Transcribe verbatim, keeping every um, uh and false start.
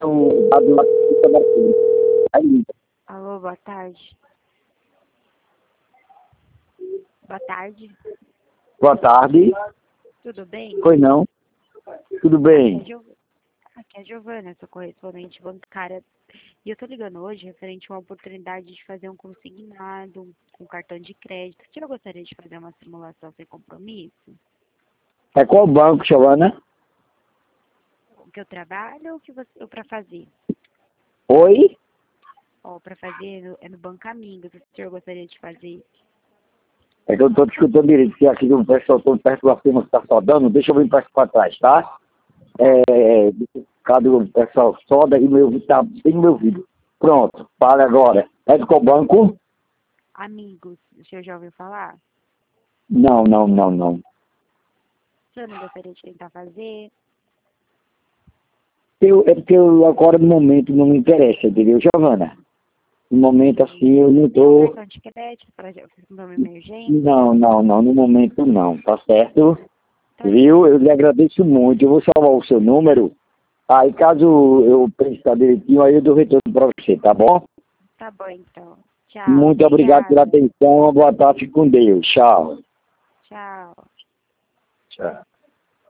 o dado lá da Aí, Alô, boa tarde. Boa tarde. boa tarde. Tudo bem? Pois não? Tudo Aqui é, bem? Gio... Aqui é a Giovana, sou correspondente bancária. E eu tô ligando hoje referente a uma oportunidade de fazer um consignado com cartão de crédito. Eu gostaria de fazer uma simulação sem compromisso. É qual banco, Giovana? O que eu trabalho ou o que você... ou para fazer? Oi? Ó, para fazer no... é no Banco Amigos. O senhor gostaria de fazer? É que eu tô te escutando direito, que aqui o pessoal todo perto da firma que tá soldando, deixa eu vir para pra trás, tá? É, cadê o pessoal soda e meu ouvido tá bem no meu ouvido. Pronto, fala agora. É de qual banco? Amigos, o senhor já ouviu falar? Não, não, não, não. O senhor não gostaria de tentar fazer? Eu, é porque eu agora no momento não me interessa, entendeu, Giovana? No momento assim eu não Tem um tô. cartão de crédito para uma emergência? Não, não, não, no momento não, tá certo? Tá Viu? Eu lhe agradeço muito. Eu vou salvar o seu número. Aí caso eu prestar direitinho, aí eu dou retorno para você, tá bom? Tá bom, então. Tchau, Muito obrigado pela obrigada. atenção. Boa tarde, fique com Deus. Tchau. Tchau. Tchau.